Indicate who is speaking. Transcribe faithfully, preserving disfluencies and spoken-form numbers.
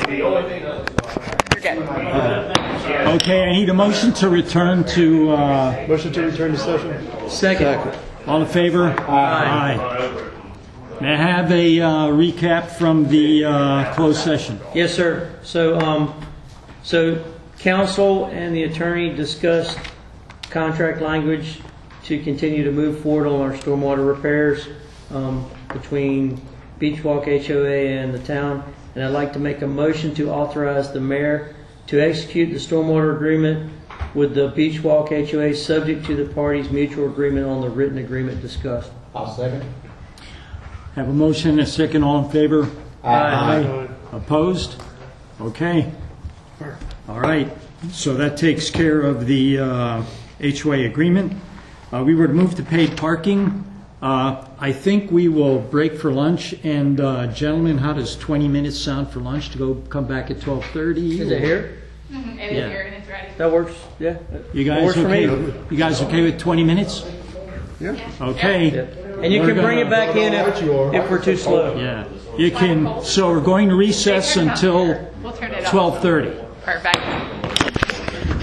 Speaker 1: The only thing else.
Speaker 2: Okay, I need a motion to return to, uh,
Speaker 3: Motion to return to session.
Speaker 4: Second.
Speaker 2: all in favor? Aye. Aye. May I have a uh, recap from the uh, closed session?
Speaker 4: Yes, sir. So, um, so council and the attorney discussed contract language to continue to move forward on our stormwater repairs um, between Beach Walk H O A and the town. And I'd like to make a motion to authorize the mayor to execute the stormwater agreement with the Beach Walk H O A, subject to the parties' mutual agreement on the written agreement discussed.
Speaker 5: I'll second.
Speaker 2: Have a motion and a second. All in favor?
Speaker 4: Aye.
Speaker 2: Opposed? Okay. All right. So that takes care of the uh, H O A agreement. Uh, we would move to paid parking. Uh, I think we will break for lunch. And uh, gentlemen, how does twenty minutes sound for lunch to go come back at twelve thirty?
Speaker 4: Is it here?
Speaker 6: Mm-hmm. It is
Speaker 2: Yeah.
Speaker 6: here and it's ready.
Speaker 4: That works. Yeah.
Speaker 2: You
Speaker 4: That
Speaker 2: guys
Speaker 4: works for
Speaker 2: okay?
Speaker 4: me.
Speaker 2: You guys okay with twenty minutes?
Speaker 5: Yeah.
Speaker 2: Okay.
Speaker 4: Yeah. And you
Speaker 2: We're
Speaker 4: can bring
Speaker 2: gonna-
Speaker 4: it back in if, if we're too slow.
Speaker 2: Yeah. You can. So we're going to recess
Speaker 6: They turn it on
Speaker 2: until
Speaker 6: here. We'll turn it off.
Speaker 2: twelve thirty.
Speaker 6: Perfect.